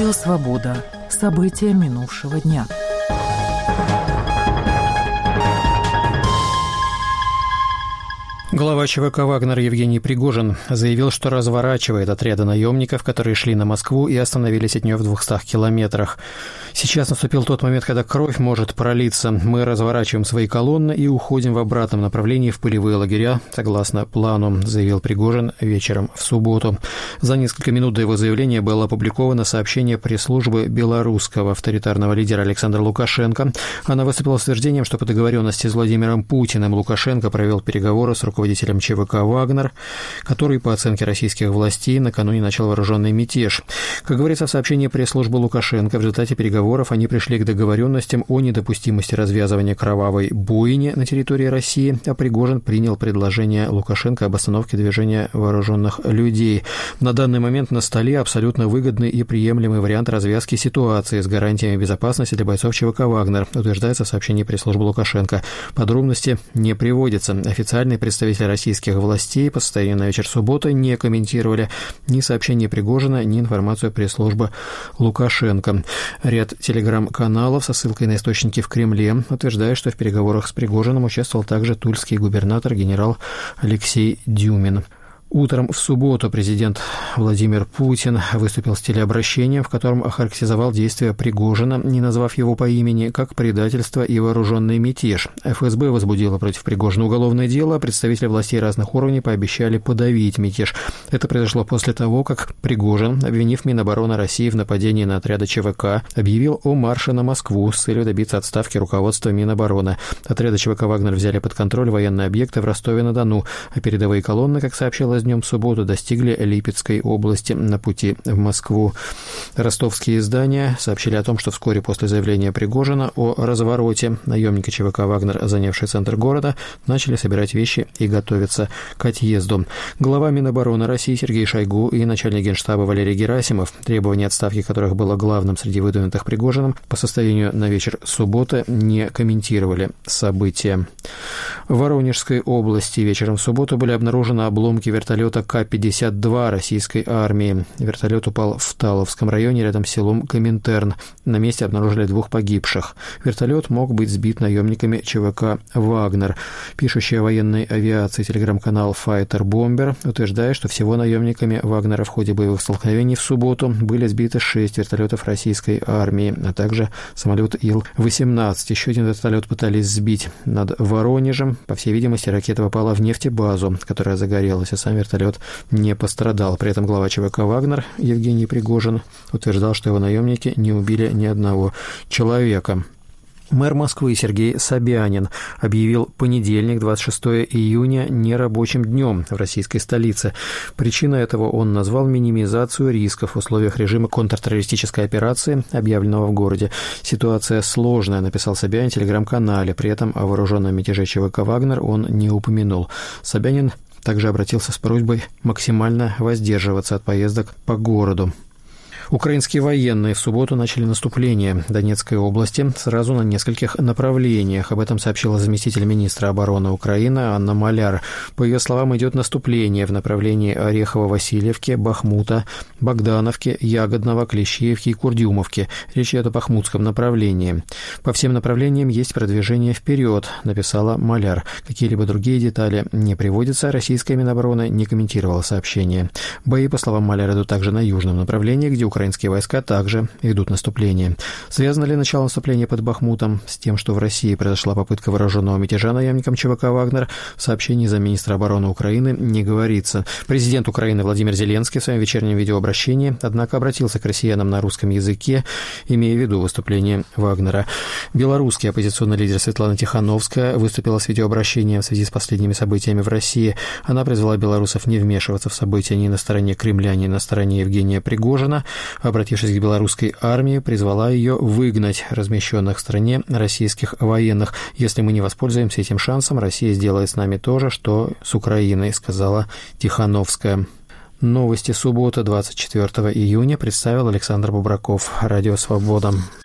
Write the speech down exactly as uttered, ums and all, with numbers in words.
Радио «Свобода». События минувшего дня. Глава ЧВК «Вагнер» Евгений Пригожин заявил, что разворачивает отряды наемников, которые шли на Москву и остановились от нее в двухстах километрах. Сейчас наступил тот момент, когда кровь может пролиться. Мы разворачиваем свои колонны и уходим в обратном направлении в пылевые лагеря, согласно плану, заявил Пригожин вечером в субботу. За несколько минут до его заявления было опубликовано сообщение пресс-службы белорусского авторитарного лидера Александра Лукашенко. Она выступила с утверждением, что по договоренности с Владимиром Путиным Лукашенко провел переговоры с руководителем ЧВК «Вагнер», который, по оценке российских властей, накануне начал вооруженный мятеж. Как говорится в сообщении пресс-службы Лукашенко, в результате переговоров они пришли к договоренностям о недопустимости развязывания кровавой бойни на территории России, а Пригожин принял предложение Лукашенко об остановке движения вооруженных людей. На данный момент на столе абсолютно выгодный и приемлемый вариант развязки ситуации с гарантиями безопасности для бойцов ЧВК «Вагнер», утверждается в сообщении пресс-службы Лукашенко. Подробности не приводятся. Официальные представители российских властей по состоянию на вечер субботы не комментировали ни сообщение Пригожина, ни информацию пресс-службы Лукашенко. Ряд телеграм-каналов со ссылкой на источники в Кремле утверждает, что в переговорах с Пригожиным участвовал также тульский губернатор генерал Алексей Дюмин. Утром в субботу президент Владимир Путин выступил с телеобращением, в котором охарактеризовал действия Пригожина, не назвав его по имени, как предательство и вооруженный мятеж. эф эс бэ возбудило против Пригожина уголовное дело, а представители властей разных уровней пообещали подавить мятеж. Это произошло после того, как Пригожин, обвинив Минобороны России в нападении на отряды ЧВК, объявил о марше на Москву с целью добиться отставки руководства Минобороны. Отряды ЧВК «Вагнер» взяли под контроль военные объекты в Ростове-на-Дону, а передовые колонны, как сообщалось днем в субботу, достигли Липецкой области на пути в Москву. Ростовские издания сообщили о том, что вскоре после заявления Пригожина о развороте наемники ЧВК «Вагнер», занявшие центр города, начали собирать вещи и готовиться к отъезду. Глава Минобороны России Сергей Шойгу и начальник Генштаба Валерий Герасимов, требования отставки которых было главным среди выдвинутых Пригожиным, по состоянию на вечер субботы не комментировали события. В Воронежской области вечером в субботу были обнаружены обломки вертолета Ка пятьдесят два российской армии. Вертолет упал в Таловском районе рядом с селом Коминтерн. На месте обнаружили двух погибших. Вертолет мог быть сбит наемниками ЧВК «Вагнер». Пишущий о военной авиации телеграм-канал Fighter Bomber утверждает, что всего наемниками «Вагнера» в ходе боевых столкновений в субботу были сбиты шесть вертолетов российской армии, а также самолет Ил восемнадцать. Еще один вертолет пытались сбить над Воронежем. По всей видимости, ракета попала в нефтебазу, которая загорелась, а сам вертолет не пострадал. При этом глава ЧВК «Вагнер» Евгений Пригожин утверждал, что его наемники не убили ни одного человека. Мэр Москвы Сергей Собянин объявил понедельник, двадцать шестого июня, нерабочим днем в российской столице. Причиной этого он назвал минимизацию рисков в условиях режима контртеррористической операции, объявленного в городе. «Ситуация сложная», — написал Собянин в телеграм-канале. При этом о вооруженном мятеже ЧВК «Вагнер» он не упомянул. Собянин также обратился с просьбой максимально воздерживаться от поездок по городу. Украинские военные в субботу начали наступление в Донецкой области сразу на нескольких направлениях. Об этом сообщила заместитель министра обороны Украины Анна Маляр. По ее словам, идет наступление в направлении Орехово-Васильевки, Бахмута, Богдановки, Ягодного, Клещеевки и Курдюмовки. Речь идет о бахмутском направлении. По всем направлениям есть продвижение вперед, написала Маляр. Какие-либо другие детали не приводятся. Российская Минобороны не комментировала сообщение. Бои, по словам Маляр, идут также на южном направлении, где украинские войска также ведут наступление. Связано ли начало наступления под Бахмутом с тем, что в России произошла попытка вооруженного мятежа наемникам ЧВК «Вагнер», в сообщении замминистра обороны Украины не говорится. Президент Украины Владимир Зеленский в своем вечернем видеообращении, однако, обратился к россиянам на русском языке, имея в виду выступление Вагнера. Белорусский оппозиционный лидер Светлана Тихановская выступила с видеообращением в связи с последними событиями в России. Она призвала белорусов не вмешиваться в события ни на стороне Кремля, ни на стороне Евгения Пригожина. Обратившись к белорусской армии, призвала ее выгнать размещенных в стране российских военных. «Если мы не воспользуемся этим шансом, Россия сделает с нами то же, что с Украиной», — сказала Тихановская. Новости субботы, двадцать четвёртого июня, представил Александр Бубраков. Радио «Свобода».